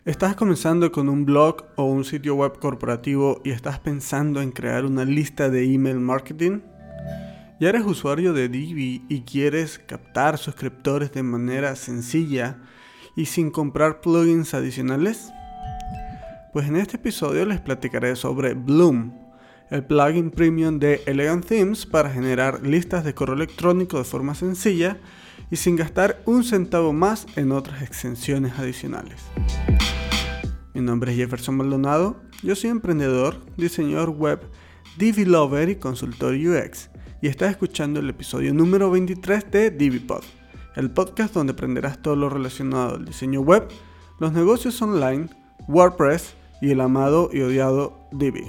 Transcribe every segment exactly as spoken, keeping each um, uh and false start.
¿Estás comenzando con un blog o un sitio web corporativo y estás pensando en crear una lista de email marketing? ¿Ya eres usuario de Divi y quieres captar suscriptores de manera sencilla y sin comprar plugins adicionales? Pues en este episodio les platicaré sobre Bloom, el plugin premium de Elegant Themes para generar listas de correo electrónico de forma sencilla y sin gastar un centavo más en otras extensiones adicionales. Mi nombre es Jefferson Maldonado, yo soy emprendedor, diseñador web, Divi Lover y consultor U X, y estás escuchando el episodio número veintitrés de DiviPod, el podcast donde aprenderás todo lo relacionado al diseño web, los negocios online, WordPress y el amado y odiado Divi.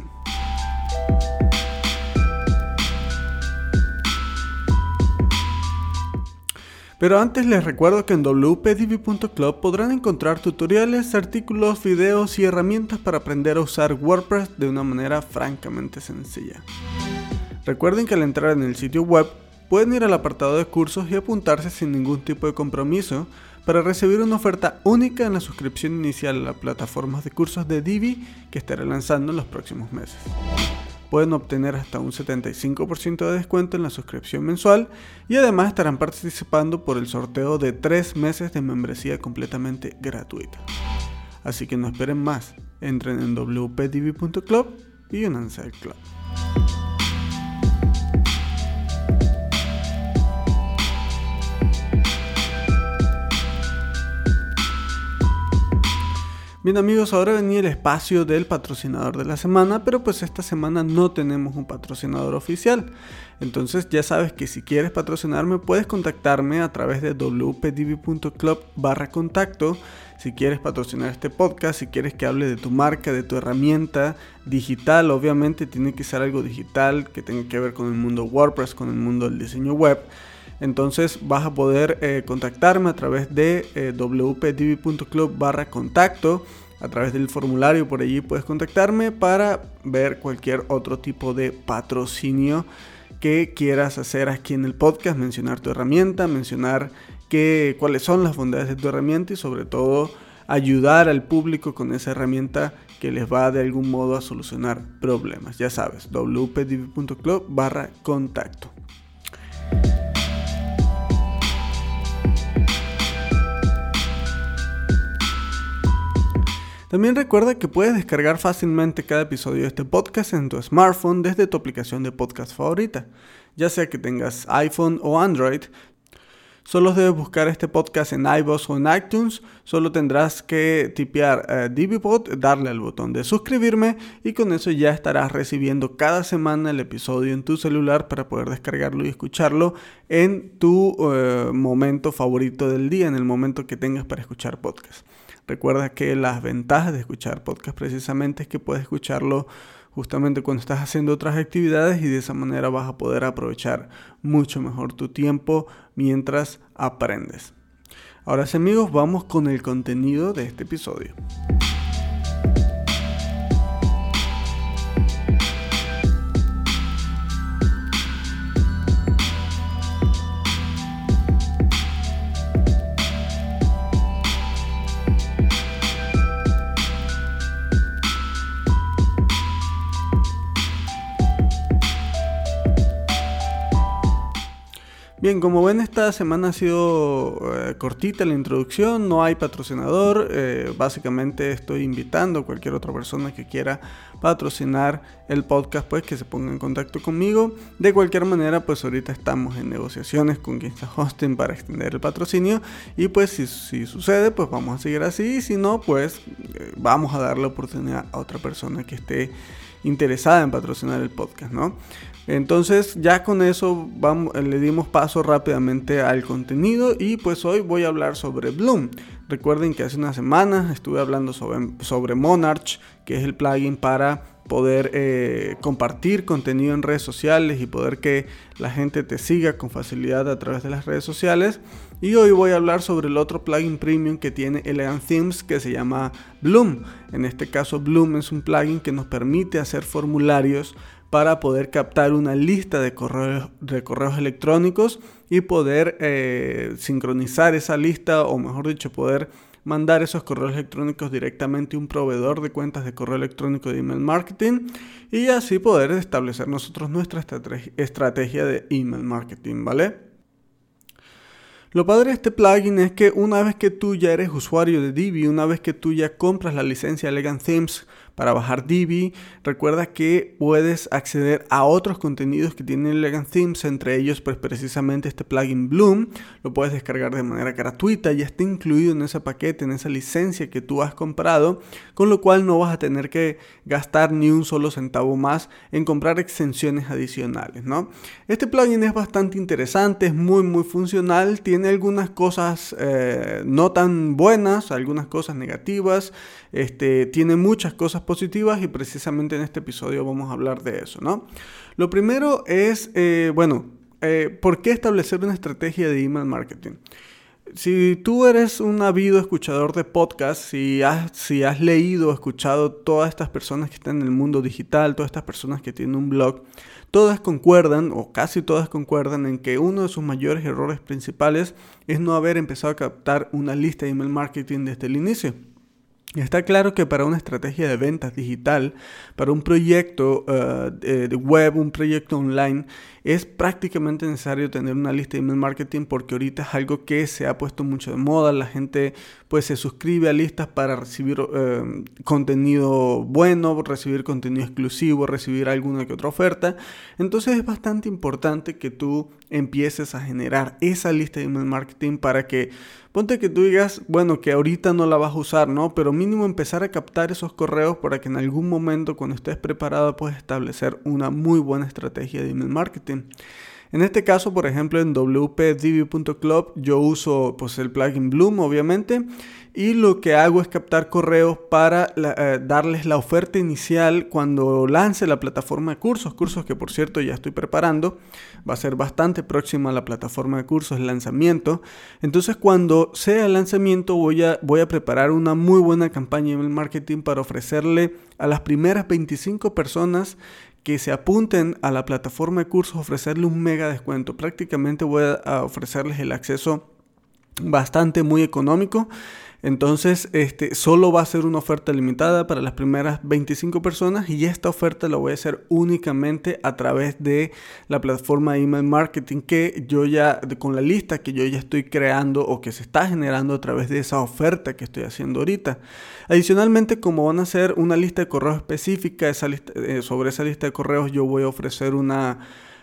Pero antes les recuerdo que en w p divi punto club podrán encontrar tutoriales, artículos, videos y herramientas para aprender a usar WordPress de una manera francamente sencilla. Recuerden que al entrar en el sitio web pueden ir al apartado de cursos y apuntarse sin ningún tipo de compromiso para recibir una oferta única en la suscripción inicial a las plataformas de cursos de Divi que estaré lanzando en los próximos meses. Pueden obtener hasta un setenta y cinco por ciento de descuento en la suscripción mensual y además estarán participando por el sorteo de tres meses de membresía completamente gratuita. Así que no esperen más, entren en w p divi punto club y únanse al club. Bien amigos, ahora venía el espacio del patrocinador de la semana, pero pues esta semana no tenemos un patrocinador oficial. Entonces ya sabes que si quieres patrocinarme puedes contactarme a través de w p divi punto club barra contacto. Si quieres patrocinar este podcast, si quieres que hable de tu marca, de tu herramienta digital, obviamente tiene que ser algo digital que tenga que ver con el mundo WordPress, con el mundo del diseño web. Entonces vas a poder eh, contactarme a través de eh, w p divi punto club barra contacto. A través del formulario por allí puedes contactarme para ver cualquier otro tipo de patrocinio que quieras hacer aquí en el podcast. Mencionar tu herramienta, mencionar que, cuáles son las bondades de tu herramienta y sobre todo ayudar al público con esa herramienta que les va de algún modo a solucionar problemas. Ya sabes, w p divi punto club barra contacto. También recuerda que puedes descargar fácilmente cada episodio de este podcast en tu smartphone desde tu aplicación de podcast favorita. Ya sea que tengas iPhone o Android, solo debes buscar este podcast en iVoox o en iTunes. Solo tendrás que tipear uh, DiviPod, darle al botón de suscribirme y con eso ya estarás recibiendo cada semana el episodio en tu celular para poder descargarlo y escucharlo en tu uh, momento favorito del día, en el momento que tengas para escuchar podcast. Recuerda que las ventajas de escuchar podcast precisamente es que puedes escucharlo justamente cuando estás haciendo otras actividades y de esa manera vas a poder aprovechar mucho mejor tu tiempo mientras aprendes. Ahora sí amigos, vamos con el contenido de este episodio. Bien, como ven, esta semana ha sido eh, cortita la introducción, no hay patrocinador, eh, básicamente estoy invitando a cualquier otra persona que quiera patrocinar el podcast, pues que se ponga en contacto conmigo. De cualquier manera, pues ahorita estamos en negociaciones con Kinsta Hosting para extender el patrocinio y pues si, si sucede, pues vamos a seguir así, y si no, pues eh, vamos a dar la oportunidad a otra persona que esté interesada en patrocinar el podcast, ¿no? Entonces ya con eso vamos, le dimos paso rápidamente al contenido y pues hoy voy a hablar sobre Bloom. Recuerden que hace unas semanas estuve hablando sobre, sobre Monarch, que es el plugin para poder eh, compartir contenido en redes sociales y poder que la gente te siga con facilidad a través de las redes sociales. Y hoy voy a hablar sobre el otro plugin premium que tiene Elegant Themes, que se llama Bloom. En este caso Bloom es un plugin que nos permite hacer formularios para poder captar una lista de correos, de correos electrónicos y poder eh, sincronizar esa lista, o mejor dicho, poder mandar esos correos electrónicos directamente a un proveedor de cuentas de correo electrónico de email marketing y así poder establecer nosotros nuestra estrategia de email marketing, ¿vale? Lo padre de este plugin es que una vez que tú ya eres usuario de Divi, una vez que tú ya compras la licencia Elegant Themes para bajar Divi, recuerda que puedes acceder a otros contenidos que tiene Elegant Themes, entre ellos pues precisamente este plugin Bloom. Lo puedes descargar de manera gratuita, ya está incluido en ese paquete, en esa licencia que tú has comprado, con lo cual no vas a tener que gastar ni un solo centavo más en comprar extensiones adicionales, ¿no? Este plugin es bastante interesante, es muy muy funcional, tiene algunas cosas eh, no tan buenas, algunas cosas negativas, este, tiene muchas cosas positivas y precisamente en este episodio vamos a hablar de eso, ¿no? Lo primero es, eh, bueno, eh, ¿por qué establecer una estrategia de email marketing? Si tú eres un ávido escuchador de podcast, si has, si has leído o escuchado todas estas personas que están en el mundo digital, todas estas personas que tienen un blog, todas concuerdan, o casi todas concuerdan, en que uno de sus mayores errores principales es no haber empezado a captar una lista de email marketing desde el inicio. Está claro que para una estrategia de ventas digital, para un proyecto uh, de, de web, un proyecto online, es prácticamente necesario tener una lista de email marketing porque ahorita es algo que se ha puesto mucho de moda. La gente pues se suscribe a listas para recibir uh, contenido bueno, recibir contenido exclusivo, recibir alguna que otra oferta. Entonces es bastante importante que tú empieces a generar esa lista de email marketing para que, ponte que tú digas, bueno, que ahorita no la vas a usar, ¿no? Pero mínimo empezar a captar esos correos para que en algún momento, cuando estés preparado, puedas establecer una muy buena estrategia de email marketing. En este caso, por ejemplo, en w p divi punto club yo uso pues, el plugin Bloom, obviamente, y lo que hago es captar correos para la, eh, darles la oferta inicial cuando lance la plataforma de cursos, cursos que por cierto ya estoy preparando, va a ser bastante próxima a la plataforma de cursos el lanzamiento. Entonces cuando sea el lanzamiento voy a, voy a preparar una muy buena campaña de email marketing para ofrecerle a las primeras veinticinco personas que se apunten a la plataforma de cursos, ofrecerle un mega descuento. Prácticamente voy a ofrecerles el acceso bastante muy económico. Entonces, este, solo va a ser una oferta limitada para las primeras veinticinco personas y esta oferta la voy a hacer únicamente a través de la plataforma de email marketing que yo ya, con la lista que yo ya estoy creando o que se está generando a través de esa oferta que estoy haciendo ahorita. Adicionalmente, como van a hacer una lista de correos específica, esa lista, eh, sobre esa lista de correos yo voy a ofrecer una...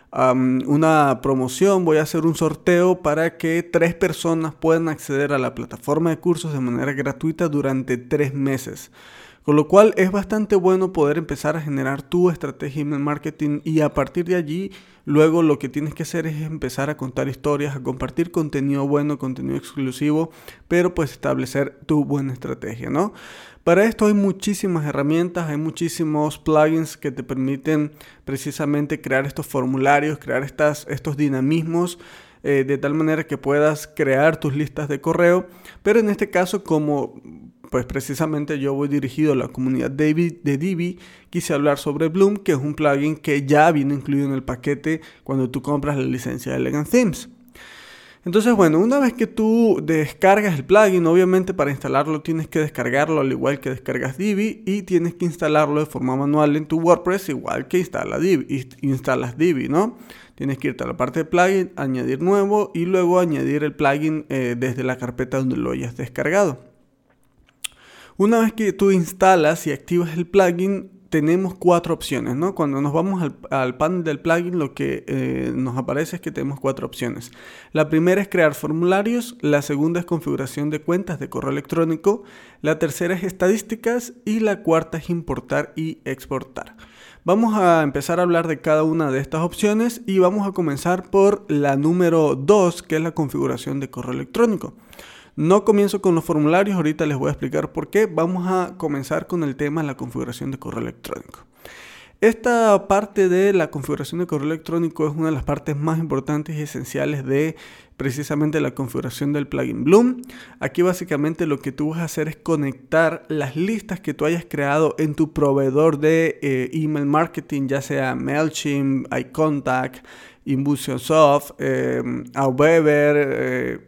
Um, una promoción, voy a hacer un sorteo para que tres personas puedan acceder a la plataforma de cursos de manera gratuita durante tres meses. Con lo cual es bastante bueno poder empezar a generar tu estrategia de email marketing y a partir de allí luego lo que tienes que hacer es empezar a contar historias, a compartir contenido bueno, contenido exclusivo, pero pues establecer tu buena estrategia, ¿no? Para esto hay muchísimas herramientas, hay muchísimos plugins que te permiten precisamente crear estos formularios, crear estas, estos dinamismos eh, de tal manera que puedas crear tus listas de correo, pero en este caso como pues precisamente yo voy dirigido a la comunidad de Divi, quise hablar sobre Bloom, que es un plugin que ya viene incluido en el paquete cuando tú compras la licencia de Elegant Themes. Entonces, bueno, una vez que tú descargas el plugin, obviamente para instalarlo tienes que descargarlo al igual que descargas Divi y tienes que instalarlo de forma manual en tu WordPress igual que instala Divi, instalas Divi, ¿no? Tienes que irte a la parte de plugin, añadir nuevo y luego añadir el plugin eh, desde la carpeta donde lo hayas descargado. Una vez que tú instalas y activas el plugin, tenemos cuatro opciones, ¿no? Cuando nos vamos al, al panel del plugin, lo que eh, nos aparece es que tenemos cuatro opciones. La primera es crear formularios, la segunda es configuración de cuentas de correo electrónico, la tercera es estadísticas y la cuarta es importar y exportar. Vamos a empezar a hablar de cada una de estas opciones y vamos a comenzar por la número dos, que es la configuración de correo electrónico. No comienzo con los formularios, ahorita les voy a explicar por qué. Vamos a comenzar con el tema de la configuración de correo electrónico. Esta parte de la configuración de correo electrónico es una de las partes más importantes y esenciales de precisamente la configuración del plugin Bloom. Aquí básicamente lo que tú vas a hacer es conectar las listas que tú hayas creado en tu proveedor de eh, email marketing, ya sea MailChimp, iContact, Infusionsoft, eh, Aweber, eh,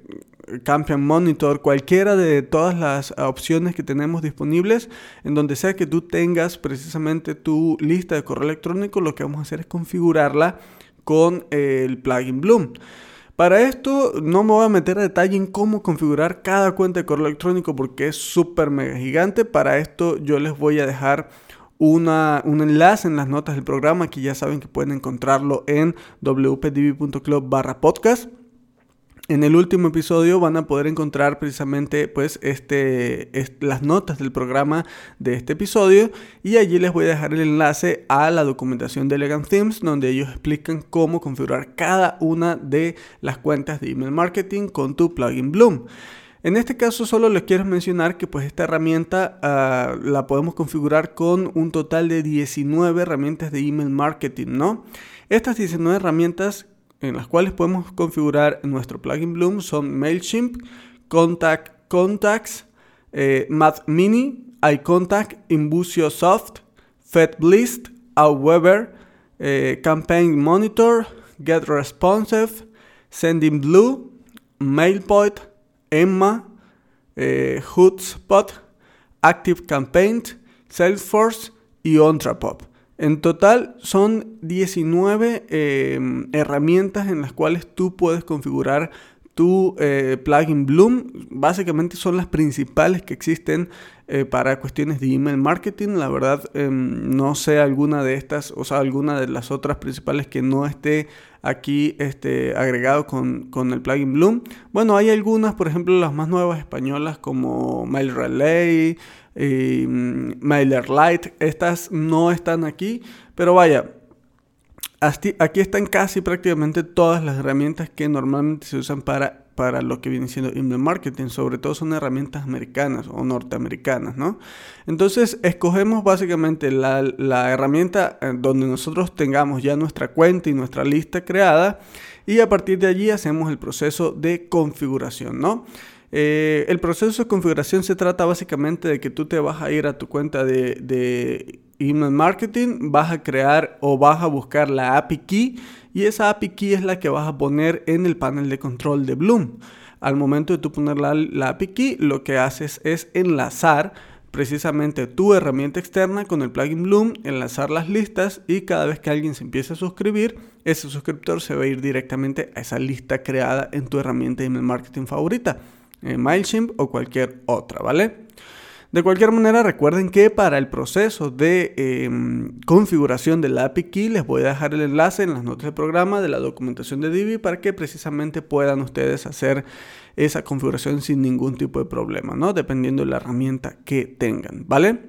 Campaign Monitor, cualquiera de todas las opciones que tenemos disponibles, en donde sea que tú tengas precisamente tu lista de correo electrónico, lo que vamos a hacer es configurarla con eh, el plugin Bloom. Para esto no me voy a meter a detalle en cómo configurar cada cuenta de correo electrónico porque es súper mega gigante. Para esto yo les voy a dejar una, un enlace en las notas del programa, que ya saben que pueden encontrarlo en w p d b punto club barra podcast. En el último episodio van a poder encontrar precisamente pues este, este, las notas del programa de este episodio, y allí les voy a dejar el enlace a la documentación de Elegant Themes, donde ellos explican cómo configurar cada una de las cuentas de email marketing con tu plugin Bloom. En este caso solo les quiero mencionar que pues esta herramienta uh, la podemos configurar con un total de diecinueve herramientas de email marketing, ¿no? Estas diecinueve herramientas en las cuales podemos configurar nuestro plugin Bloom son MailChimp, Contact Contacts, eh, MathMini, iContact, Infusiosoft, FedList, Aweber, eh, Campaign Monitor, GetResponsive, SendingBlue, MailPoint, Emma, eh, Hootspot, ActiveCampaign, Salesforce y OnTrapop. En total son diecinueve eh, herramientas en las cuales tú puedes configurar tu eh, plugin Bloom. Básicamente son las principales que existen eh, para cuestiones de email marketing. La verdad eh, no sé alguna de estas, o sea, alguna de las otras principales que no esté aquí este, agregado con, con el plugin Bloom. Bueno, hay algunas, por ejemplo, las más nuevas españolas como MailRelay, eh, MailerLite. Estas no están aquí, pero vaya, aquí están casi prácticamente todas las herramientas que normalmente se usan para, para lo que viene siendo email marketing. Sobre todo son herramientas americanas o norteamericanas, ¿no? Entonces escogemos básicamente la, la herramienta donde nosotros tengamos ya nuestra cuenta y nuestra lista creada, y a partir de allí hacemos el proceso de configuración, ¿no? Eh, el proceso de configuración se trata básicamente de que tú te vas a ir a tu cuenta de, de email marketing, vas a crear o vas a buscar la A P I Key, y esa A P I Key es la que vas a poner en el panel de control de Bloom. Al momento de tú poner la, la A P I Key, lo que haces es enlazar precisamente tu herramienta externa con el plugin Bloom, enlazar las listas, y cada vez que alguien se empiece a suscribir, ese suscriptor se va a ir directamente a esa lista creada en tu herramienta de email marketing favorita, eh, MailChimp o cualquier otra, ¿vale? De cualquier manera, recuerden que para el proceso de eh, configuración de la A P I Key les voy a dejar el enlace en las notas del programa de la documentación de Divi para que precisamente puedan ustedes hacer esa configuración sin ningún tipo de problema, ¿no? Dependiendo de la herramienta que tengan, ¿vale?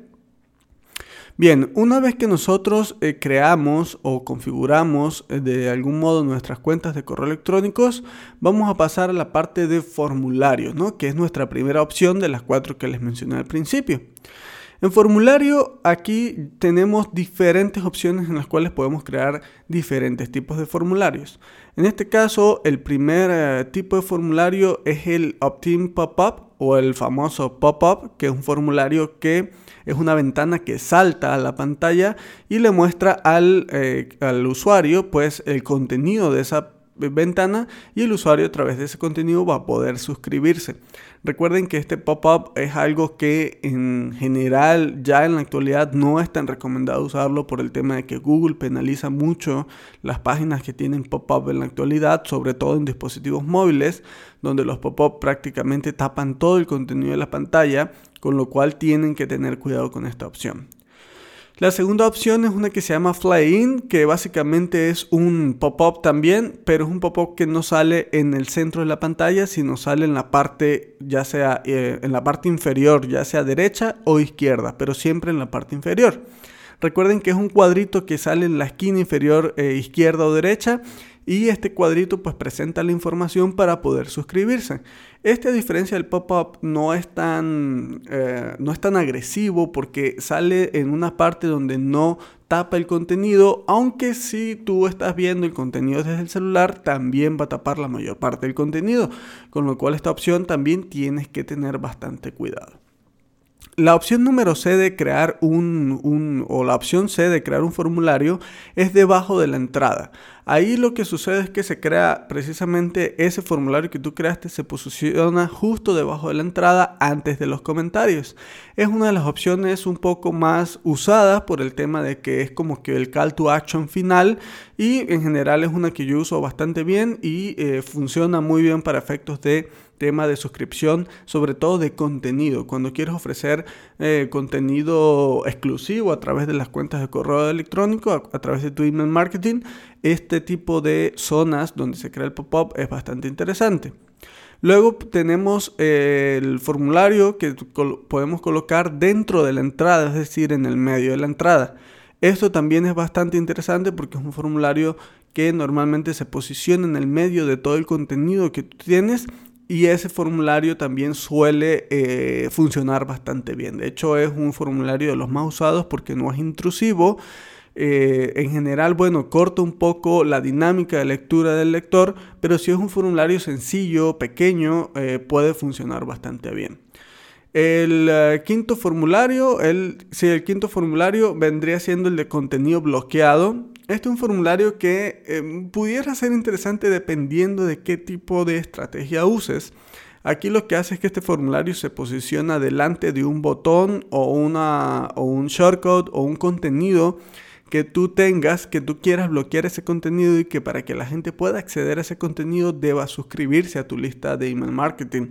Bien, una vez que nosotros eh, creamos o configuramos eh, de algún modo nuestras cuentas de correo electrónicos, vamos a pasar a la parte de formularios, ¿no? Que es nuestra primera opción de las cuatro que les mencioné al principio. En formulario, aquí tenemos diferentes opciones en las cuales podemos crear diferentes tipos de formularios. En este caso, el primer eh, tipo de formulario es el Opt-in Pop-up o el famoso Pop-up, que es un formulario que es una ventana que salta a la pantalla y le muestra al, eh, al usuario pues el contenido de esa ventana, y el usuario a través de ese contenido va a poder suscribirse. Recuerden que este pop-up es algo que en general ya en la actualidad no es tan recomendado usarlo por el tema de que Google penaliza mucho las páginas que tienen pop-up en la actualidad, sobre todo en dispositivos móviles, donde los pop-up prácticamente tapan todo el contenido de la pantalla, con lo cual tienen que tener cuidado con esta opción. La segunda opción es una que se llama Fly-in, que básicamente es un pop-up también, pero es un pop-up que no sale en el centro de la pantalla, sino sale en la parte, ya sea eh, en la parte inferior, ya sea derecha o izquierda, pero siempre en la parte inferior. Recuerden que es un cuadrito que sale en la esquina inferior eh, izquierda o derecha, y este cuadrito pues presenta la información para poder suscribirse. Este, a diferencia del pop-up, no es tan, eh, no es tan agresivo porque sale en una parte donde no tapa el contenido, aunque si tú estás viendo el contenido desde el celular, también va a tapar la mayor parte del contenido, con lo cual esta opción también tienes que tener bastante cuidado. La opción número C de crear un, un, o la opción C de crear un formulario es debajo de la entrada. Ahí lo que sucede es que se crea precisamente ese formulario que tú creaste, se posiciona justo debajo de la entrada antes de los comentarios. Es una de las opciones un poco más usadas por el tema de que es como que el call to action final, y en general es una que yo uso bastante bien y eh, funciona muy bien para efectos de tema de suscripción, sobre todo de contenido. Cuando quieres ofrecer eh, contenido exclusivo a través de las cuentas de correo electrónico, a, a través de tu email marketing, este tipo de zonas donde se crea el pop-up es bastante interesante. Luego tenemos eh, el formulario que col- podemos colocar dentro de la entrada, es decir, en el medio de la entrada. Esto también es bastante interesante porque es un formulario que normalmente se posiciona en el medio de todo el contenido que tú tienes, y ese formulario también suele eh, funcionar bastante bien. De hecho, es un formulario de los más usados porque no es intrusivo. Eh, en general, bueno, corta un poco la dinámica de lectura del lector, pero si es un formulario sencillo, pequeño, eh, puede funcionar bastante bien. El uh, quinto formulario, el, sí, el quinto formulario vendría siendo el de contenido bloqueado. Este es un formulario que eh, pudiera ser interesante dependiendo de qué tipo de estrategia uses. Aquí lo que hace es que este formulario se posiciona delante de un botón o, una, o un shortcut o un contenido que tú tengas, que tú quieras bloquear ese contenido, y que para que la gente pueda acceder a ese contenido deba suscribirse a tu lista de email marketing.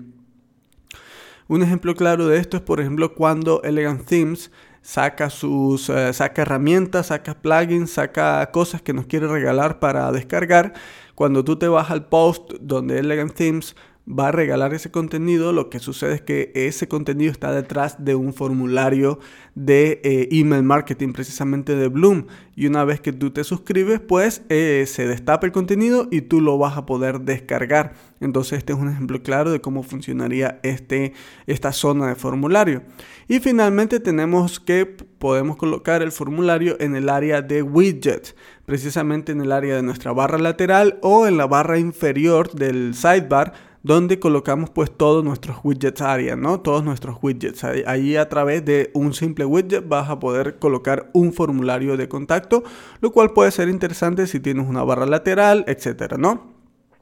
Un ejemplo claro de esto es, por ejemplo, cuando Elegant Themes saca sus uh, saca herramientas, saca plugins, saca cosas que nos quiere regalar para descargar. Cuando tú te vas al post donde Elegant Themes va a regalar ese contenido, lo que sucede es que ese contenido está detrás de un formulario de eh, email marketing, precisamente de Bloom, y una vez que tú te suscribes, pues eh, se destapa el contenido y tú lo vas a poder descargar. Entonces este es un ejemplo claro de cómo funcionaría este, esta zona de formulario. Y finalmente tenemos que podemos colocar el formulario en el área de widgets, precisamente en el área de nuestra barra lateral o en la barra inferior del sidebar, donde colocamos pues todos nuestros widgets área, ¿no? Todos nuestros widgets. Ahí, ahí a través de un simple widget vas a poder colocar un formulario de contacto, lo cual puede ser interesante si tienes una barra lateral, etcétera, ¿no?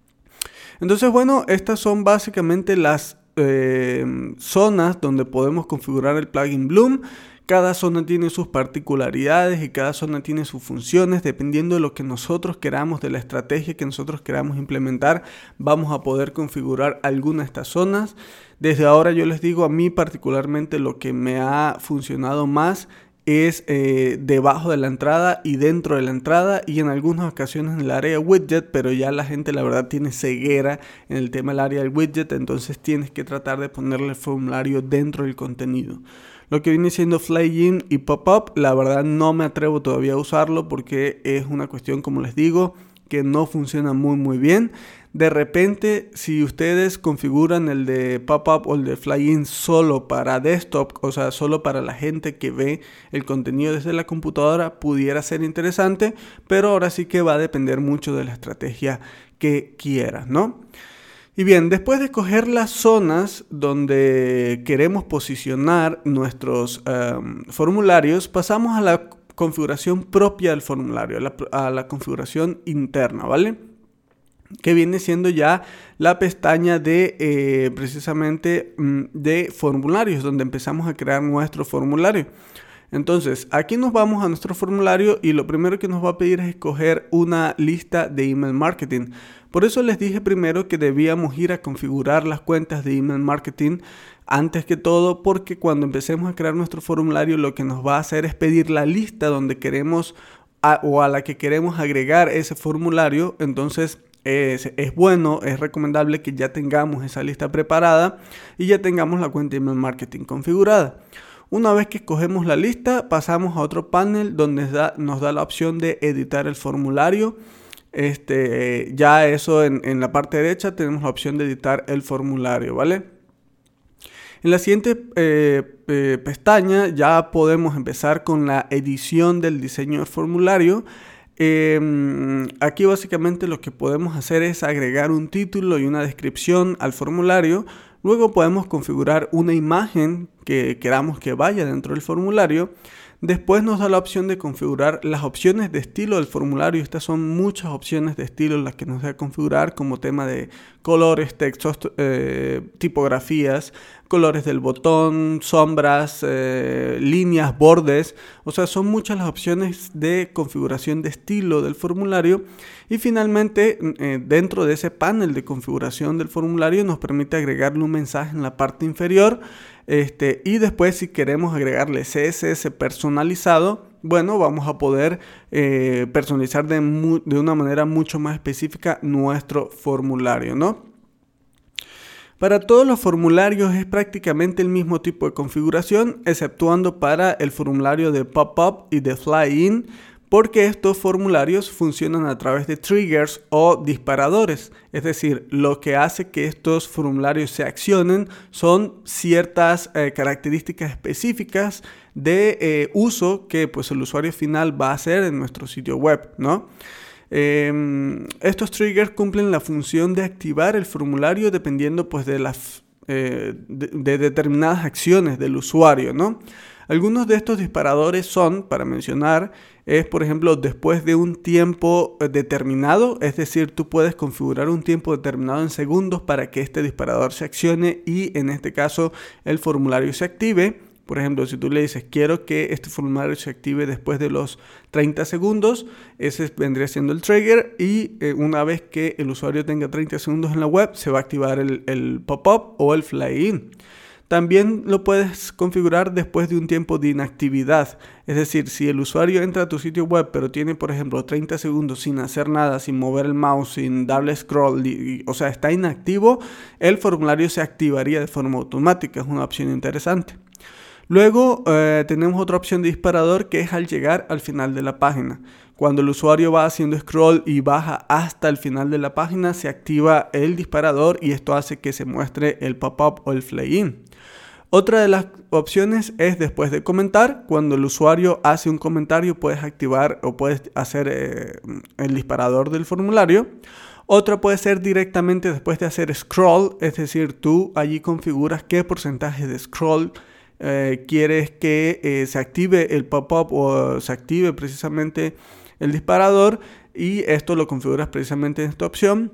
Entonces, bueno, estas son básicamente las eh, zonas donde podemos configurar el plugin Bloom. Cada zona tiene sus particularidades y cada zona tiene sus funciones. Dependiendo de lo que nosotros queramos, de la estrategia que nosotros queramos implementar, vamos a poder configurar alguna de estas zonas. Desde ahora yo les digo, a mí particularmente lo que me ha funcionado más es eh, debajo de la entrada y dentro de la entrada, y en algunas ocasiones en el área de widget, pero ya la gente la verdad tiene ceguera en el tema del área del widget, entonces tienes que tratar de ponerle el formulario dentro del contenido. Lo que viene siendo Flyin y Pop-Up, la verdad no me atrevo todavía a usarlo porque es una cuestión, como les digo, que no funciona muy muy bien. De repente, si ustedes configuran el de Pop-Up o el de Flyin solo para desktop, o sea, solo para la gente que ve el contenido desde la computadora, pudiera ser interesante, pero ahora sí que va a depender mucho de la estrategia que quieras, ¿no? Y bien, después de escoger las zonas donde queremos posicionar nuestros um, formularios, pasamos a la configuración propia del formulario, a la, a la configuración interna, ¿vale? Que viene siendo ya la pestaña de eh, precisamente mm, de formularios, donde empezamos a crear nuestro formulario. Entonces, aquí nos vamos a nuestro formulario y lo primero que nos va a pedir es escoger una lista de email marketing. Por eso les dije primero que debíamos ir a configurar las cuentas de email marketing antes que todo, porque cuando empecemos a crear nuestro formulario lo que nos va a hacer es pedir la lista donde queremos a, o a la que queremos agregar ese formulario. Entonces es, es bueno, es recomendable que ya tengamos esa lista preparada y ya tengamos la cuenta de email marketing configurada. Una vez que escogemos la lista, pasamos a otro panel donde da, nos da la opción de editar el formulario. Este, ya eso en, en la parte derecha tenemos la opción de editar el formulario, ¿vale? En la siguiente eh, eh, pestaña ya podemos empezar con la edición del diseño del formulario. Eh, aquí básicamente lo que podemos hacer es agregar un título y una descripción al formulario. Luego podemos configurar una imagen que queramos que vaya dentro del formulario. Después nos da la opción de configurar las opciones de estilo del formulario. Estas son muchas opciones de estilo las que nos da configurar, como tema de colores, textos, eh, tipografías, colores del botón, sombras, eh, líneas, bordes. O sea, son muchas las opciones de configuración de estilo del formulario. Y finalmente, eh, dentro de ese panel de configuración del formulario nos permite agregarle un mensaje en la parte inferior. Este, y después, si queremos agregarle C S S personalizado, bueno, vamos a poder eh, personalizar de, mu- de una manera mucho más específica nuestro formulario, ¿no? Para todos los formularios es prácticamente el mismo tipo de configuración, exceptuando para el formulario de pop-up y de fly-in, porque estos formularios funcionan a través de triggers o disparadores. Es decir, lo que hace que estos formularios se accionen son ciertas eh, características específicas de eh, uso que pues, el usuario final va a hacer en nuestro sitio web, ¿no? Eh, estos triggers cumplen la función de activar el formulario dependiendo pues, de, las, eh, de, de determinadas acciones del usuario, ¿no? Algunos de estos disparadores son, para mencionar, es por ejemplo después de un tiempo determinado, es decir, tú puedes configurar un tiempo determinado en segundos para que este disparador se accione y en este caso el formulario se active. Por ejemplo, si tú le dices quiero que este formulario se active después de los treinta segundos, ese vendría siendo el trigger y eh, una vez que el usuario tenga treinta segundos en la web se va a activar el, el pop-up o el fly-in. También lo puedes configurar después de un tiempo de inactividad. Es decir, si el usuario entra a tu sitio web pero tiene, por ejemplo, treinta segundos sin hacer nada, sin mover el mouse, sin darle scroll, y, y, o sea, está inactivo, el formulario se activaría de forma automática. Es una opción interesante. Luego eh, tenemos otra opción de disparador que es al llegar al final de la página. Cuando el usuario va haciendo scroll y baja hasta el final de la página, se activa el disparador y esto hace que se muestre el pop-up o el fly-in. Otra de las opciones es después de comentar. Cuando el usuario hace un comentario, puedes activar o puedes hacer eh, el disparador del formulario. Otra puede ser directamente después de hacer scroll, es decir, tú allí configuras qué porcentaje de scroll eh, quieres que eh, se active el pop-up o se active precisamente el disparador y esto lo configuras precisamente en esta opción.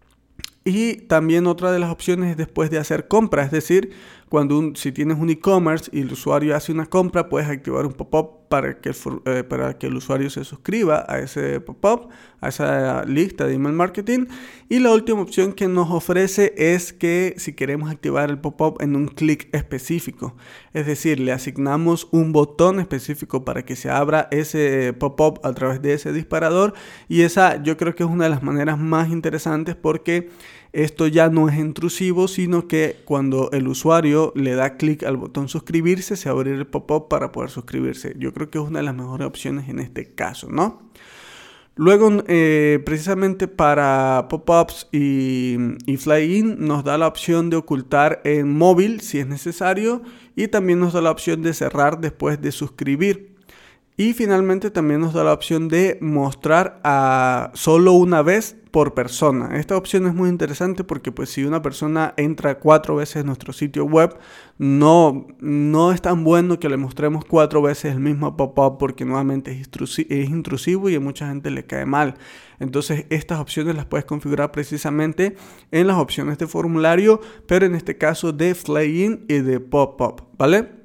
Y también otra de las opciones es después de hacer compra, es decir, cuando un, si tienes un e-commerce y el usuario hace una compra, puedes activar un pop-up para que, eh, para que el usuario se suscriba a ese pop-up, a esa lista de email marketing. Y la última opción que nos ofrece es que si queremos activar el pop-up en un clic específico, es decir, le asignamos un botón específico para que se abra ese pop-up a través de ese disparador. Y esa yo creo que es una de las maneras más interesantes porque esto ya no es intrusivo, sino que cuando el usuario le da clic al botón suscribirse, se abre el pop-up para poder suscribirse. Yo creo que es una de las mejores opciones en este caso, ¿no? Luego, eh, precisamente para pop-ups y, y fly-in, nos da la opción de ocultar en móvil si es necesario y también nos da la opción de cerrar después de suscribir. Y finalmente también nos da la opción de mostrar a solo una vez por persona. Esta opción es muy interesante porque pues si una persona entra cuatro veces en nuestro sitio web, no, no es tan bueno que le mostremos cuatro veces el mismo pop-up porque nuevamente es, intrusi- es intrusivo y a mucha gente le cae mal. Entonces estas opciones las puedes configurar precisamente en las opciones de formulario, pero en este caso de fly-in y de pop-up, ¿vale?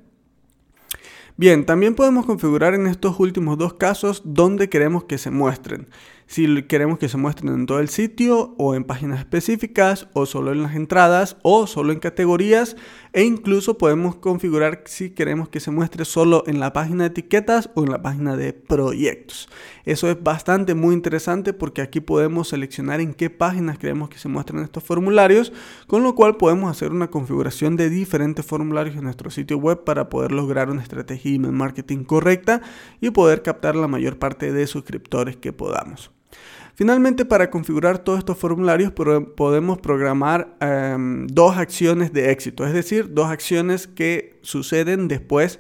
Bien, también podemos configurar en estos últimos dos casos dónde queremos que se muestren. Si queremos que se muestren en todo el sitio o en páginas específicas o solo en las entradas o solo en categorías e incluso podemos configurar si queremos que se muestre solo en la página de etiquetas o en la página de proyectos. Eso es bastante muy interesante porque aquí podemos seleccionar en qué páginas queremos que se muestren estos formularios, con lo cual podemos hacer una configuración de diferentes formularios en nuestro sitio web para poder lograr una estrategia de email marketing correcta y poder captar la mayor parte de suscriptores que podamos. Finalmente, para configurar todos estos formularios podemos programar um, dos acciones de éxito, es decir, dos acciones que suceden después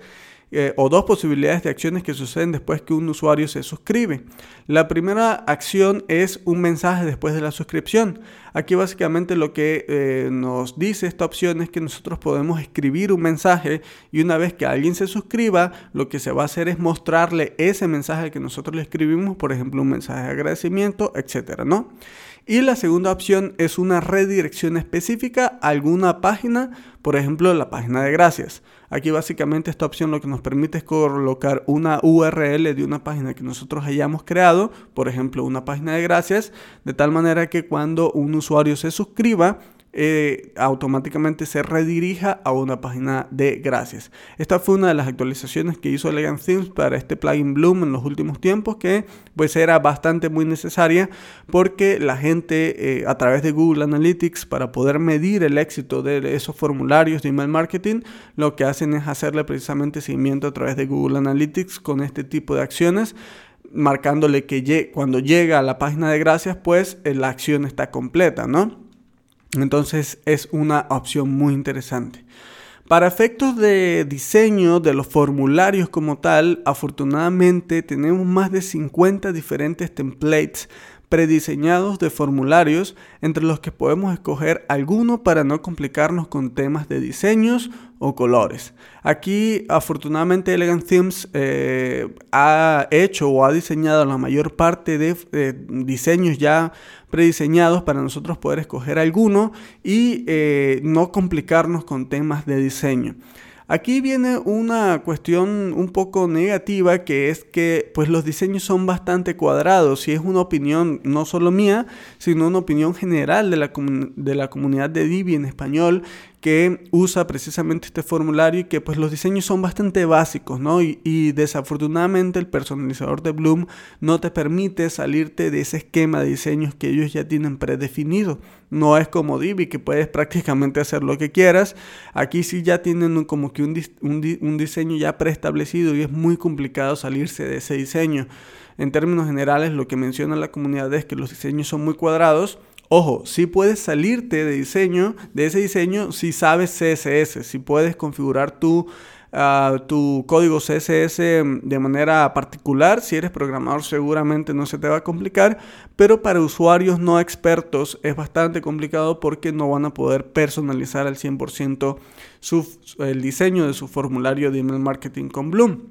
eh, o dos posibilidades de acciones que suceden después que un usuario se suscribe. La primera acción es un mensaje después de la suscripción. Aquí básicamente lo que eh, nos dice esta opción es que nosotros podemos escribir un mensaje y una vez que alguien se suscriba, lo que se va a hacer es mostrarle ese mensaje que nosotros le escribimos, por ejemplo, un mensaje de agradecimiento, etcétera, ¿no? Y la segunda opción es una redirección específica a alguna página, por ejemplo, la página de gracias. Aquí básicamente esta opción lo que nos permite es colocar una U R L de una página que nosotros hayamos creado, por ejemplo, una página de gracias, de tal manera que cuando un usuario se suscriba, Eh, automáticamente se redirija a una página de gracias. Esta fue una de las actualizaciones que hizo Elegant Themes para este plugin Bloom en los últimos tiempos, que pues era bastante muy necesaria porque la gente eh, a través de Google Analytics, para poder medir el éxito de esos formularios de email marketing, lo que hacen es hacerle precisamente seguimiento a través de Google Analytics con este tipo de acciones, marcándole que lle- cuando llega a la página de gracias, pues eh, la acción está completa, ¿no? Entonces es una opción muy interesante. Para efectos de diseño de los formularios como tal, afortunadamente tenemos más de cincuenta diferentes templates prediseñados de formularios, entre los que podemos escoger alguno para no complicarnos con temas de diseños o colores. Aquí afortunadamente Elegant Themes eh, ha hecho o ha diseñado la mayor parte de eh, diseños ya prediseñados para nosotros poder escoger alguno y eh, no complicarnos con temas de diseño. Aquí viene una cuestión un poco negativa, que es que pues los diseños son bastante cuadrados, y es una opinión no solo mía, sino una opinión general de la, de la comunidad de Divi en español, que usa precisamente este formulario, y que pues los diseños son bastante básicos, ¿no? Y, y desafortunadamente el personalizador de Bloom no te permite salirte de ese esquema de diseños que ellos ya tienen predefinido. No es como Divi, que puedes prácticamente hacer lo que quieras. Aquí sí ya tienen un, como que un, un, un diseño ya preestablecido, y es muy complicado salirse de ese diseño. En términos generales, lo que menciona la comunidad es que los diseños son muy cuadrados. Ojo, si sí puedes salirte de diseño, de ese diseño si sabes C S S, si puedes configurar tu, uh, tu código C S S de manera particular. Si eres programador seguramente no se te va a complicar, pero para usuarios no expertos es bastante complicado porque no van a poder personalizar al cien por ciento su, el diseño de su formulario de email marketing con Bloom.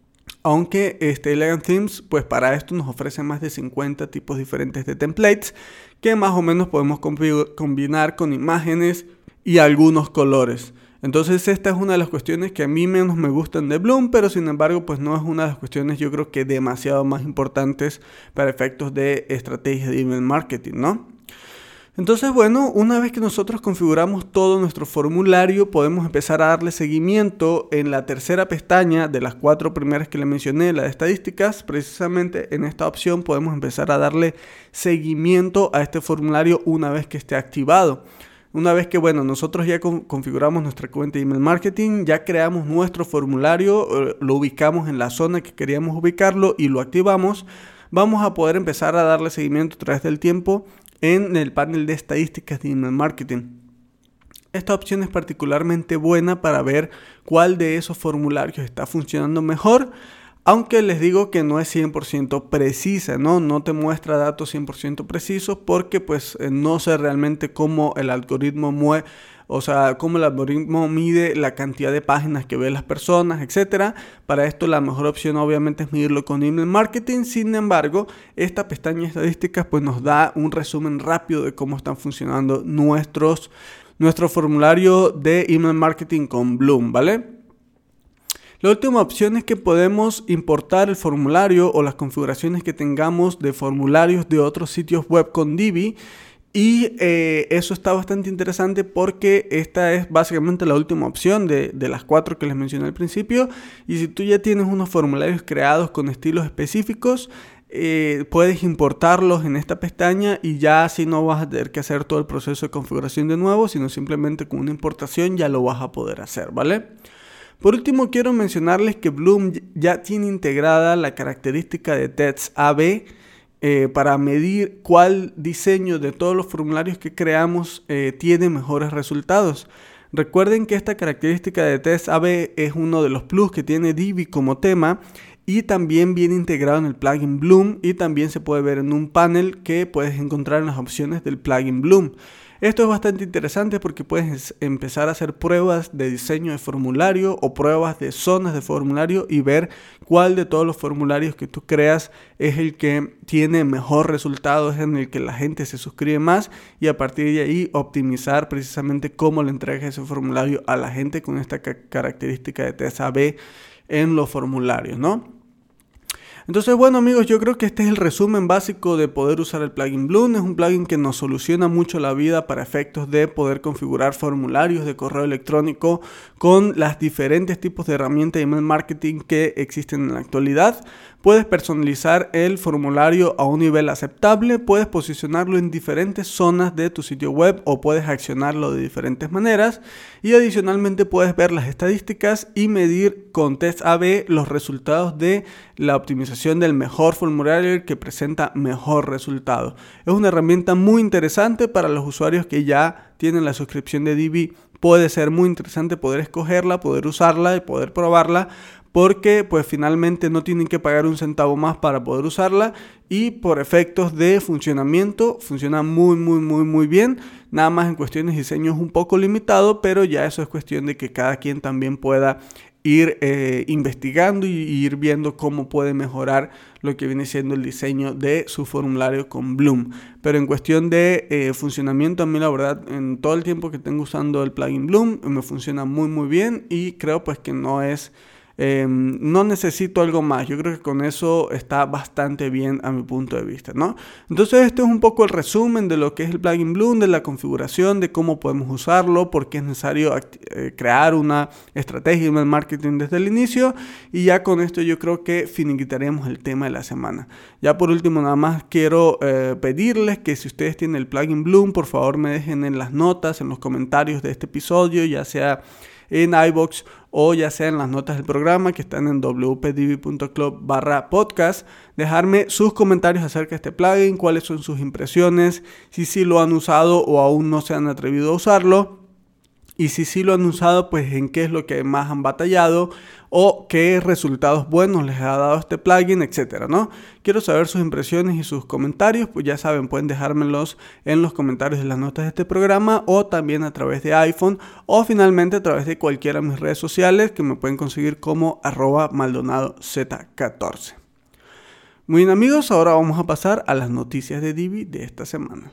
Aunque este Elegant Themes, pues para esto nos ofrece más de cincuenta tipos diferentes de templates que más o menos podemos combinar con imágenes y algunos colores. Entonces esta es una de las cuestiones que a mí menos me gustan de Bloom, pero sin embargo pues no es una de las cuestiones, yo creo que demasiado más importantes para efectos de estrategias de email marketing, ¿no? Entonces, bueno, una vez que nosotros configuramos todo nuestro formulario, podemos empezar a darle seguimiento en la tercera pestaña de las cuatro primeras que le mencioné, la de estadísticas. Precisamente en esta opción podemos empezar a darle seguimiento a este formulario una vez que esté activado. Una vez que, bueno, nosotros ya con, configuramos nuestra cuenta de email marketing, ya creamos nuestro formulario, eh, lo ubicamos en la zona que queríamos ubicarlo y lo activamos, vamos a poder empezar a darle seguimiento a través del tiempo en el panel de estadísticas de email marketing. Esta opción es particularmente buena para ver cuál de esos formularios está funcionando mejor, aunque les digo que no es cien por ciento precisa, ¿no? No te muestra datos cien por ciento precisos porque pues no sé realmente cómo el algoritmo mueve, o sea, cómo el algoritmo mide la cantidad de páginas que ven las personas, etcétera. Para esto la mejor opción obviamente es medirlo con email marketing. Sin embargo, esta pestaña de estadísticas pues nos da un resumen rápido de cómo están funcionando nuestros, nuestro formulario de email marketing con Bloom, ¿vale? La última opción es que podemos importar el formulario o las configuraciones que tengamos de formularios de otros sitios web con Divi. Y eh, eso está bastante interesante porque esta es básicamente la última opción de, de las cuatro que les mencioné al principio. Y si tú ya tienes unos formularios creados con estilos específicos, eh, puedes importarlos en esta pestaña y ya así no vas a tener que hacer todo el proceso de configuración de nuevo, sino simplemente con una importación ya lo vas a poder hacer, ¿vale? Por último, quiero mencionarles que Bloom ya tiene integrada la característica de Tests A B eh, para medir cuál diseño de todos los formularios que creamos eh, tiene mejores resultados. Recuerden que esta característica de Test A B es uno de los plus que tiene Divi como tema y también viene integrado en el plugin Bloom y también se puede ver en un panel que puedes encontrar en las opciones del plugin Bloom. Esto es bastante interesante porque puedes empezar a hacer pruebas de diseño de formulario o pruebas de zonas de formulario y ver cuál de todos los formularios que tú creas es el que tiene mejor resultado, es en el que la gente se suscribe más y a partir de ahí optimizar precisamente cómo le entregas ese formulario a la gente con esta característica de Test A B en los formularios, ¿no? Entonces, bueno amigos, yo creo que este es el resumen básico de poder usar el plugin Bloom. Es un plugin que nos soluciona mucho la vida para efectos de poder configurar formularios de correo electrónico con los diferentes tipos de herramientas de email marketing que existen en la actualidad. Puedes personalizar el formulario a un nivel aceptable, puedes posicionarlo en diferentes zonas de tu sitio web o puedes accionarlo de diferentes maneras y adicionalmente puedes ver las estadísticas y medir con Test A B los resultados de la optimización del mejor formulario que presenta mejor resultado. Es una herramienta muy interesante para los usuarios que ya tienen la suscripción de Divi. Puede ser muy interesante poder escogerla, poder usarla y poder probarla, porque pues finalmente no tienen que pagar un centavo más para poder usarla y por efectos de funcionamiento funciona muy muy muy muy bien. Nada más en cuestiones de diseño es un poco limitado, pero ya eso es cuestión de que cada quien también pueda ir eh, investigando y, y ir viendo cómo puede mejorar lo que viene siendo el diseño de su formulario con Bloom. Pero en cuestión de eh, funcionamiento, a mí la verdad, en todo el tiempo que tengo usando el plugin Bloom, me funciona muy muy bien y creo pues que no es... Eh, no necesito algo más. Yo creo que con eso está bastante bien a mi punto de vista, ¿no? Entonces este es un poco el resumen de lo que es el plugin Bloom, de la configuración, de cómo podemos usarlo, por qué es necesario eh, crear una estrategia de email marketing desde el inicio, y ya con esto yo creo que finiquitaremos el tema de la semana. Ya por último nada más quiero eh, pedirles que si ustedes tienen el plugin Bloom, por favor me dejen en las notas, en los comentarios de este episodio, ya sea en iVoox o ya sea en las notas del programa que están en w p divi punto club barra podcast, dejarme sus comentarios acerca de este plugin, cuáles son sus impresiones, si sí lo han usado o aún no se han atrevido a usarlo, y si sí lo han usado, pues en qué es lo que más han batallado o qué resultados buenos les ha dado este plugin, etcétera, ¿no? Quiero saber sus impresiones y sus comentarios, pues ya saben, pueden dejármelos en los comentarios de las notas de este programa o también a través de iPhone o finalmente a través de cualquiera de mis redes sociales que me pueden conseguir como arroba maldonado z catorce. Muy bien amigos, ahora vamos a pasar a las noticias de Divi de esta semana.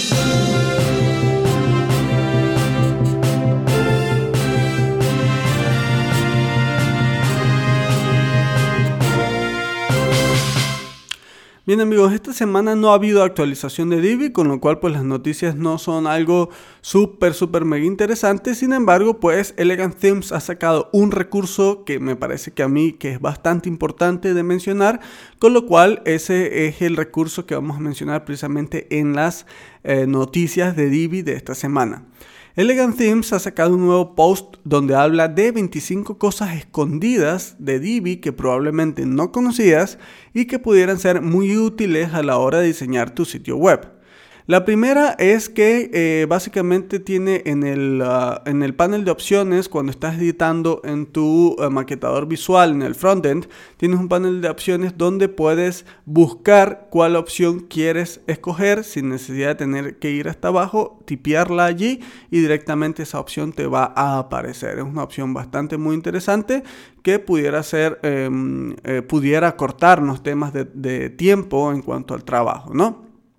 Bien amigos, esta semana no ha habido actualización de Divi, con lo cual pues las noticias no son algo súper súper mega interesante. Sin embargo, pues Elegant Themes ha sacado un recurso que me parece que a mí que es bastante importante de mencionar, con lo cual ese es el recurso que vamos a mencionar precisamente en las eh, noticias de Divi de esta semana. Elegant Themes ha sacado un nuevo post donde habla de veinticinco cosas escondidas de Divi que probablemente no conocías y que pudieran ser muy útiles a la hora de diseñar tu sitio web. La primera es que eh, básicamente tiene en el, uh, en el panel de opciones, cuando estás editando en tu uh, maquetador visual en el frontend, tienes un panel de opciones donde puedes buscar cuál opción quieres escoger sin necesidad de tener que ir hasta abajo, tipearla allí y directamente esa opción te va a aparecer. Es una opción bastante muy interesante que pudiera ser, eh, eh, pudiera cortarnos temas de, de tiempo en cuanto al trabajo, ¿no?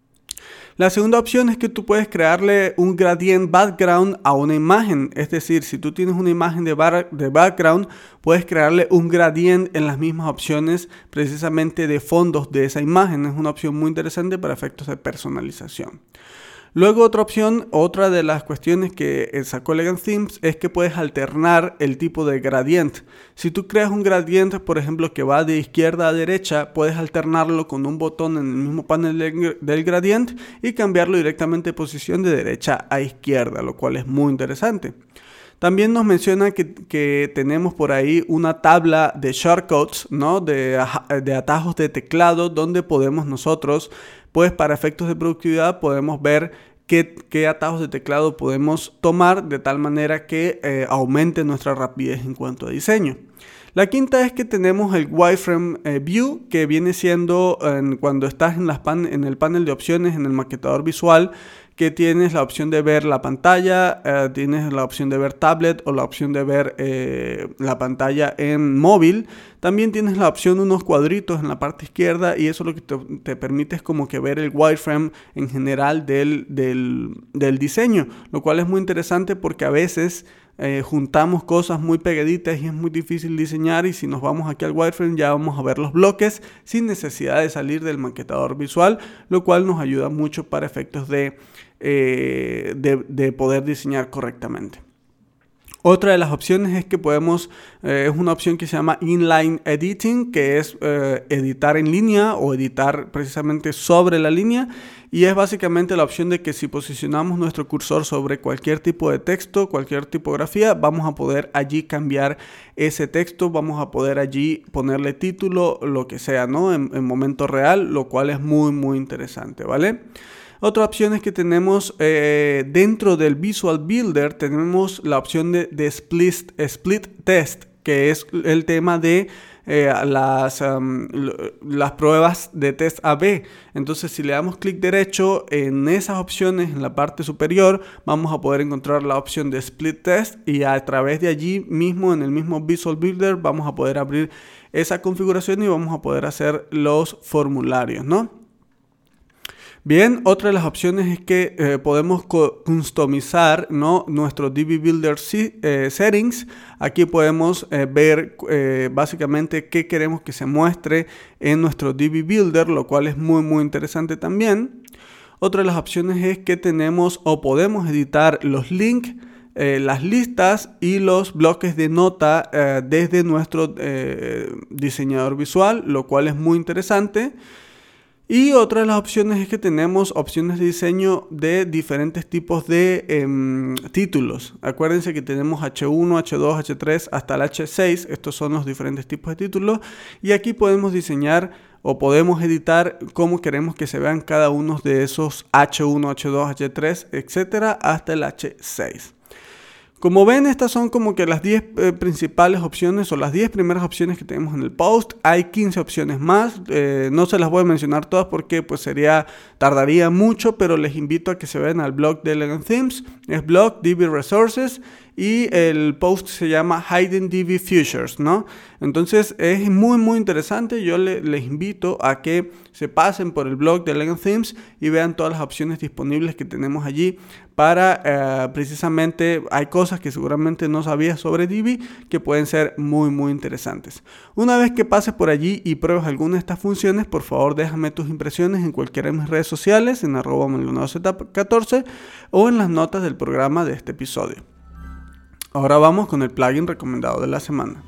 La segunda opción es que tú puedes crearle un gradient background a una imagen. Es decir, si tú tienes una imagen de, bar de background, puedes crearle un gradient en las mismas opciones precisamente de fondos de esa imagen. Es una opción muy interesante para efectos de personalización. Luego otra opción, otra de las cuestiones que sacó Elegant Themes es que puedes alternar el tipo de gradient. Si tú creas un gradient, por ejemplo, que va de izquierda a derecha, puedes alternarlo con un botón en el mismo panel de, del gradient y cambiarlo directamente de posición de derecha a izquierda, lo cual es muy interesante. También nos menciona que, que tenemos por ahí una tabla de shortcuts, ¿no? de, de atajos de teclado donde podemos nosotros, pues para efectos de productividad, podemos ver qué, qué atajos de teclado podemos tomar de tal manera que eh, aumente nuestra rapidez en cuanto a diseño. La quinta es que tenemos el Wireframe eh, View, que viene siendo eh, cuando estás en, las pan en el panel de opciones en el maquetador visual, que tienes la opción de ver la pantalla, eh, tienes la opción de ver tablet o la opción de ver eh, la pantalla en móvil. También tienes la opción de unos cuadritos en la parte izquierda, y eso lo que te, te permite es como que ver el wireframe en general del, del, del diseño, lo cual es muy interesante porque a veces Eh, juntamos cosas muy pegaditas y es muy difícil diseñar, y si nos vamos aquí al wireframe ya vamos a ver los bloques sin necesidad de salir del maquetador visual, lo cual nos ayuda mucho para efectos de, eh, de, de poder diseñar correctamente. Otra de las opciones es que podemos, eh, es una opción que se llama Inline Editing, que es eh, editar en línea o editar precisamente sobre la línea, y es básicamente la opción de que si posicionamos nuestro cursor sobre cualquier tipo de texto, cualquier tipografía, vamos a poder allí cambiar ese texto, vamos a poder allí ponerle título, lo que sea, ¿no? En, en momento real, lo cual es muy muy interesante, ¿vale? Otra opción es que tenemos eh, dentro del Visual Builder tenemos la opción de, de split, split Test, que es el tema de eh, las, um, las pruebas de test A B. Entonces, si le damos clic derecho en esas opciones en la parte superior, vamos a poder encontrar la opción de Split Test, y a través de allí mismo, en el mismo Visual Builder, vamos a poder abrir esa configuración y vamos a poder hacer los formularios, ¿no? Bien, otra de las opciones es que eh, podemos customizar, ¿no?, nuestro D B Builder si, eh, settings. Aquí podemos eh, ver eh, básicamente qué queremos que se muestre en nuestro D B Builder, lo cual es muy muy interesante también. Otra de las opciones es que tenemos o podemos editar los links, eh, las listas y los bloques de nota eh, desde nuestro eh, diseñador visual, lo cual es muy interesante. Y otra de las opciones es que tenemos opciones de diseño de diferentes tipos de eh, títulos. Acuérdense que tenemos H uno, H dos, H tres hasta el H seis. Estos son los diferentes tipos de títulos. Y aquí podemos diseñar o podemos editar cómo queremos que se vean cada uno de esos H uno, H dos, H tres, etcétera, hasta el H seis. Como ven, estas son como que las diez eh, principales opciones o las diez primeras opciones que tenemos en el post. Hay quince opciones más, eh, no se las voy a mencionar todas porque pues sería, tardaría mucho, pero les invito a que se vayan al blog de Elegant Themes, es blog D B Resources, y el post se llama Hidden D B Features, ¿no? Entonces es muy muy interesante. Yo le, les invito a que se pasen por el blog de Elegant Themes y vean todas las opciones disponibles que tenemos allí para eh, precisamente, hay cosas que seguramente no sabías sobre D B que pueden ser muy muy interesantes. Una vez que pases por allí y pruebes alguna de estas funciones, por favor déjame tus impresiones en cualquiera de mis redes sociales, en arroba maldonado z catorce o en las notas del programa de este episodio. Ahora vamos con el plugin recomendado de la semana.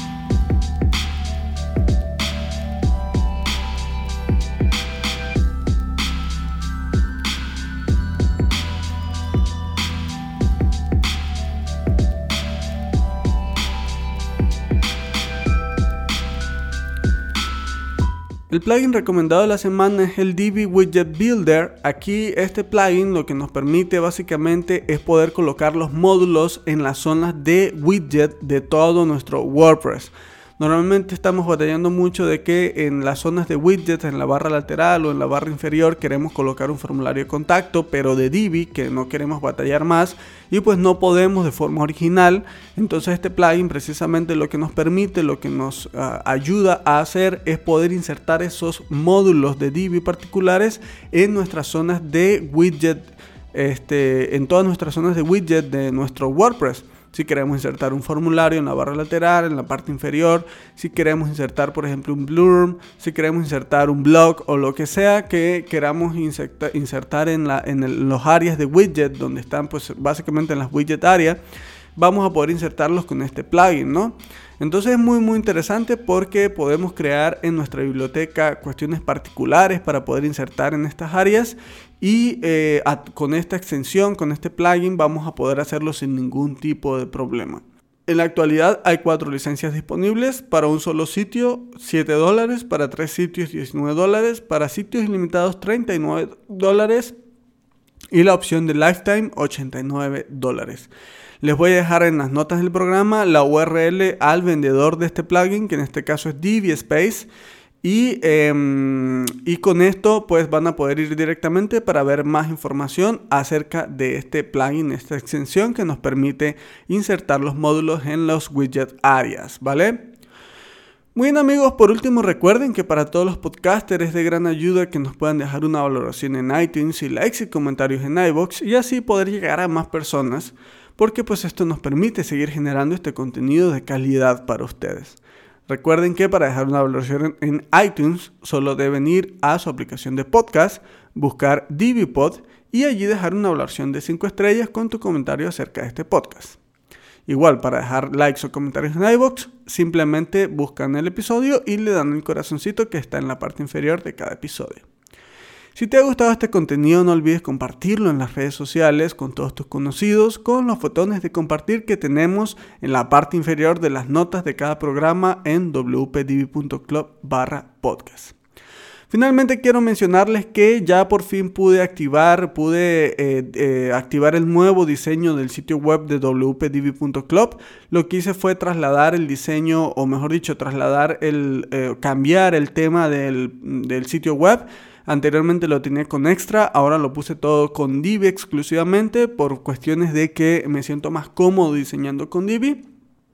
El plugin recomendado de la semana es el D B Widget Builder. Aquí este plugin lo que nos permite básicamente es poder colocar los módulos en las zonas de widget de todo nuestro WordPress. Normalmente estamos batallando mucho de que en las zonas de widgets, en la barra lateral o en la barra inferior, queremos colocar un formulario de contacto, pero de D B, que no queremos batallar más, y pues no podemos de forma original. Entonces este plugin precisamente lo que nos permite, lo que nos uh, ayuda a hacer es poder insertar esos módulos de D B particulares en nuestras zonas de widget, este, en todas nuestras zonas de widget de nuestro WordPress. Si queremos insertar un formulario en la barra lateral, en la parte inferior, si queremos insertar por ejemplo un blurb, si queremos insertar un blog o lo que sea que queramos insertar, insertar en, la, en el, los áreas de widget donde están pues básicamente en las widget áreas, vamos a poder insertarlos con este plugin, ¿no? Entonces es muy muy interesante porque podemos crear en nuestra biblioteca cuestiones particulares para poder insertar en estas áreas y eh, a, con esta extensión, con este plugin vamos a poder hacerlo sin ningún tipo de problema. En la actualidad hay cuatro licencias disponibles para un solo sitio, siete dólares, para tres sitios diecinueve dólares, para sitios ilimitados treinta y nueve dólares y la opción de Lifetime ochenta y nueve dólares. Les voy a dejar en las notas del programa la U R L al vendedor de este plugin, que en este caso es Divi Space. Y, eh, y con esto pues van a poder ir directamente para ver más información acerca de este plugin, esta extensión que nos permite insertar los módulos en los widget areas, ¿vale? Muy bien amigos, por último recuerden que para todos los podcasters es de gran ayuda que nos puedan dejar una valoración en iTunes y likes y comentarios en iVoox y así poder llegar a más personas, porque pues esto nos permite seguir generando este contenido de calidad para ustedes. Recuerden que para dejar una valoración en iTunes solo deben ir a su aplicación de podcast, buscar DiviPod y allí dejar una valoración de cinco estrellas con tu comentario acerca de este podcast. Igual, para dejar likes o comentarios en iVoox, simplemente buscan el episodio y le dan el corazoncito que está en la parte inferior de cada episodio. Si te ha gustado este contenido, no olvides compartirlo en las redes sociales con todos tus conocidos, con los botones de compartir que tenemos en la parte inferior de las notas de cada programa en w p divi punto club barra podcast. Finalmente quiero mencionarles que ya por fin pude activar, pude eh, eh, activar el nuevo diseño del sitio web de w p divi punto club. Lo que hice fue trasladar el diseño, o mejor dicho, trasladar el, eh, cambiar el tema del, del sitio web. Anteriormente lo tenía con Extra, ahora lo puse todo con Divi exclusivamente por cuestiones de que me siento más cómodo diseñando con Divi.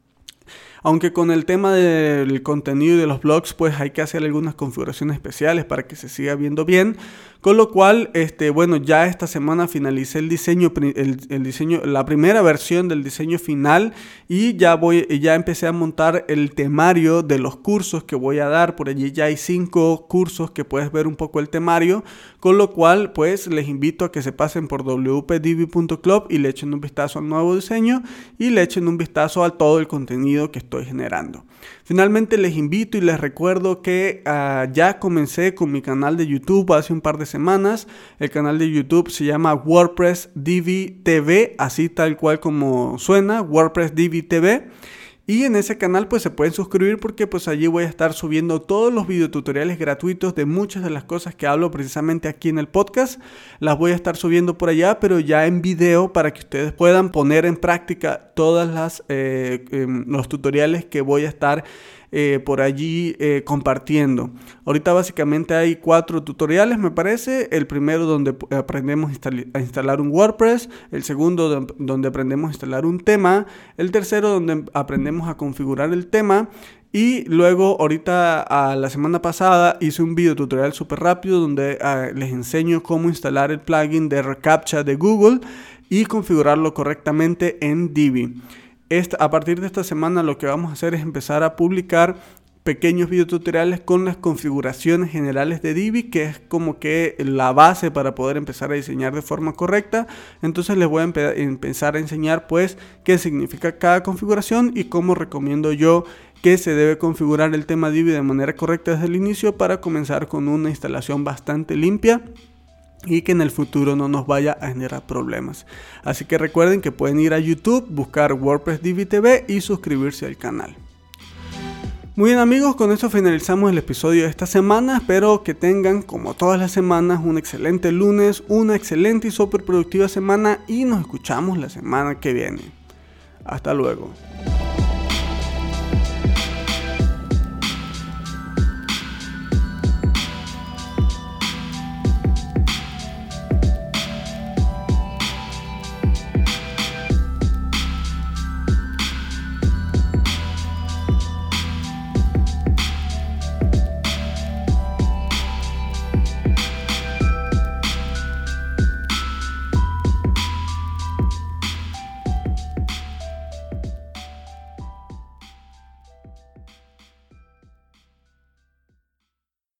Aunque con el tema del contenido y de los blogs, pues hay que hacer algunas configuraciones especiales para que se siga viendo bien. Con lo cual, este, bueno, ya esta semana finalicé el diseño, el, el diseño, la primera versión del diseño final y ya voy, ya empecé a montar el temario de los cursos que voy a dar. Por allí ya hay cinco cursos que puedes ver un poco el temario. Con lo cual, pues les invito a que se pasen por w p divi punto club y le echen un vistazo al nuevo diseño y le echen un vistazo a todo el contenido que estoy generando. Finalmente les invito y les recuerdo que uh, ya comencé con mi canal de YouTube hace un par de semanas. El canal de YouTube se llama WordPress Divi T V, así tal cual como suena, WordPress Divi T V. Y en ese canal pues se pueden suscribir porque pues allí voy a estar subiendo todos los videotutoriales gratuitos de muchas de las cosas que hablo precisamente aquí en el podcast. Las voy a estar subiendo por allá, pero ya en video para que ustedes puedan poner en práctica todas las eh, eh, los tutoriales que voy a estar Eh, por allí eh, compartiendo. Ahorita básicamente hay cuatro tutoriales me parece. El primero donde aprendemos a instalar un WordPress, el segundo de, donde aprendemos a instalar un tema, el tercero donde aprendemos a configurar el tema y luego ahorita a la semana pasada hice un video tutorial súper rápido donde uh, les enseño cómo instalar el plugin de reCAPTCHA de Google y configurarlo correctamente en Divi. Esta, a partir de esta semana lo que vamos a hacer es empezar a publicar pequeños videotutoriales con las configuraciones generales de Divi, que es como que la base para poder empezar a diseñar de forma correcta. Entonces les voy a empe- empezar a enseñar pues qué significa cada configuración y cómo recomiendo yo que se debe configurar el tema Divi de manera correcta desde el inicio para comenzar con una instalación bastante limpia y que en el futuro no nos vaya a generar problemas. Así que recuerden que pueden ir a YouTube, buscar WordPress Divi T V y suscribirse al canal. Muy bien amigos, con eso finalizamos el episodio de esta semana. Espero que tengan, como todas las semanas, un excelente lunes, una excelente y súper productiva semana y nos escuchamos la semana que viene. Hasta luego.